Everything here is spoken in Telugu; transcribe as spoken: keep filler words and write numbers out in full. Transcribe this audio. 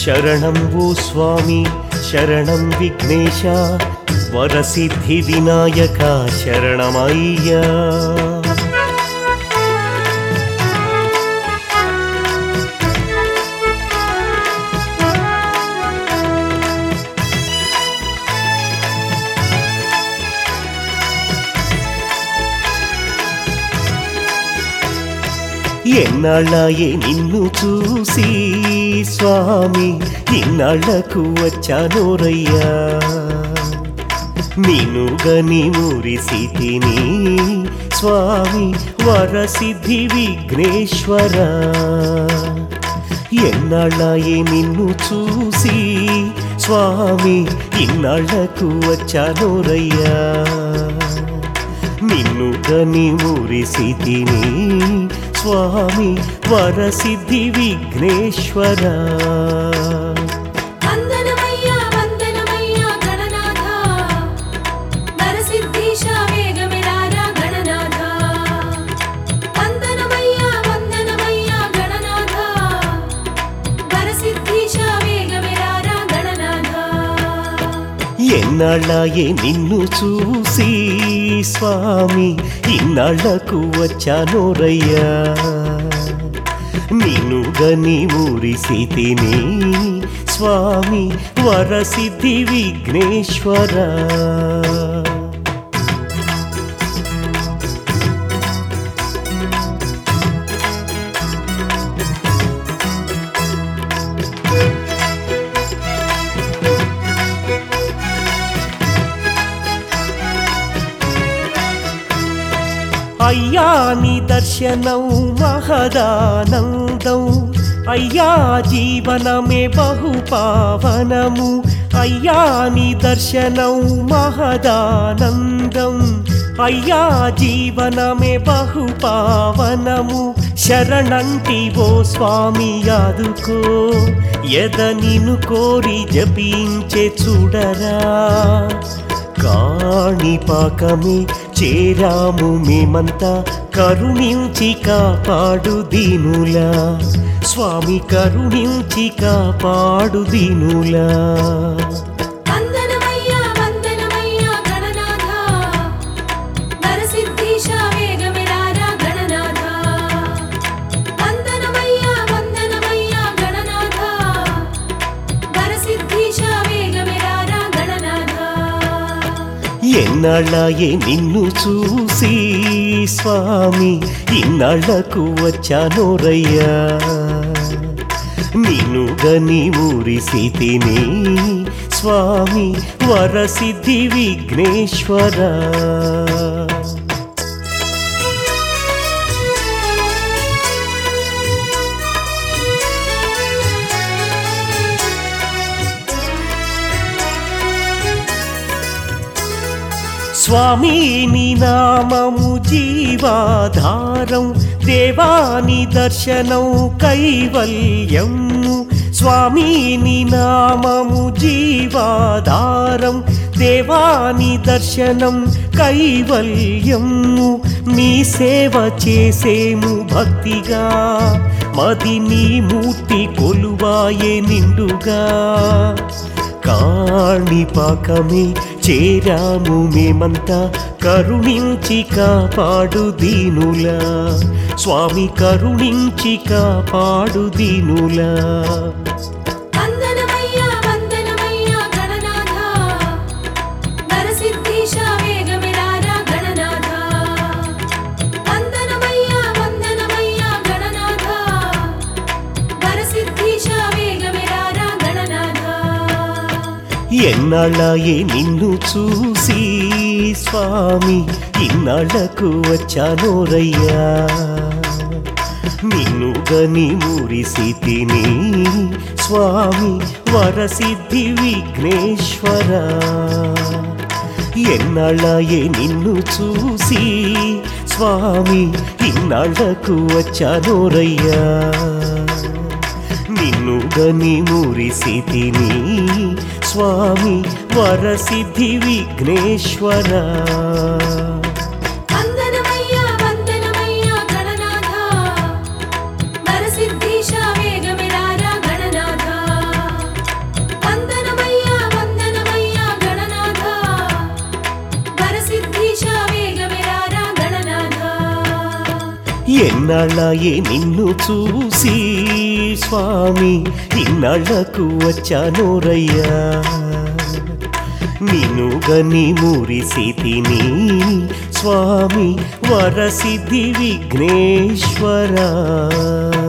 శరణం ఓ స్వామి శరణం విఘ్నేశ వరసిద్ధి వినాయక శరణమయ్యా. ఎన్నాళ్ళాయే నిన్ను చూసి స్వామి ఇన్నాళ్లకు వచ్చానోరయ్యా. నిన్నుగని మురిసితిని స్వామి వరసిద్ధి విఘ్నేశ్వర. ఎన్నాళ్ళాయే నిన్ను చూసి స్వామి ఇన్నాళ్లకు వచ్చానోరయ్యా. నిన్నుగని మురిసితిని స్వామి వరసిద్ధి విఘ్నేశ్వర. వందనమయ్యా వందనమయ్యా గణనాథ వరసిద్ధీశ వేగమిరారా గణనాథ. వందనమయ్యా వందనమయ్యా గణనాథ వరసిద్ధీశ వేగమిరారా గణనాథ. ఎన్నాళ్ళాయే నిన్ను చూసి స్వామి ఇన్నాళ్లకు వచ్చానోరయ్యా. నిన్నుగని మురిసితిని స్వామి వరసిద్ధి విఘ్నేశ్వర. అయ్యా నీ దర్శనం మహదానందం. అయ్యా జీవనమే బహుపావనము. అయ్యా నీ దర్శనం మహదానందం. అయ్యా జీవనమే బహుపావనము. శరణంటి ఓ స్వామి యాదుకో ఎద నిన్ను కోరి జపించే చూడరా. కాణిపాకమే చేరాము మేమంతా కరుణించి కాపాడు దీనులా. స్వామి కరుణించి కాపాడు దీనులా. వందనమయ్యా వందనమయ్యా గణనాథ వరసిద్ధీశ వేగమిరారా గణనాథ. వందనమయ్యా వందనమయ్యా గణనాథ వరసిద్ధీశ వేగమిరారా గణనాథ. ఎన్నాళ్ళాయే నిన్ను చూసి స్వామి ఇన్నాళ్లకు వచ్చానోరయ్యా. నిన్నుగని మురిసితిని స్వామి వరసిద్ధి విఘ్నేశ్వర. స్వామి నీ నామము జీవాధారం. దేవాని దర్శనం కైవల్యము. స్వామి నీ నామము జీవాధారం. దేవాని దర్శనం కైవల్యము. నీ సేవ చేసేము భక్తిగా మది నీ మూర్తి కొలువాయే నిండుగా. కాణిపాకమే చేరాము మేమంతా కరుణించి కాపాడు దీనులా. స్వామి కరుణించి కాపాడు దీనులా. వందనమయ్యా వందనమయ్యా గణనాథ వరసిద్ధీశ వేగమిరారా గణనాథ. వందనమయ్యా వందనమయ్యా గణనాథ వరసిద్ధీశ వేగమిరారా గణనాథ. ఎన్నాళ్ళాయే నిన్ను చూసి స్వామి ఇన్నాళ్లకు వచ్చానోరయ్యా. నిన్నుగని మురిసితిని స్వామి వరసిద్ధి విఘ్నేశ్వర. ఎన్నాళ్ళాయే నిన్ను చూసి స్వామి ఇన్నాళ్లకు వచ్చానోరయ్యా. నిన్నుగని మురిసితిని స్వామి వరసిద్ధి విఘ్నేశ్వర. వందనమయ్యా వందనమయ్యా గణనాథ వరసిద్ధీశ వేగమిరారా గణనాథ. ఎన్నాళ్ళాయే నిన్ను చూసి స్వామి ఇన్నాళ్లకు వచ్చానోరయ్యా నిన్ను గని మురిసితిని స్వామి వరసిద్ధి విఘ్నేశ్వరా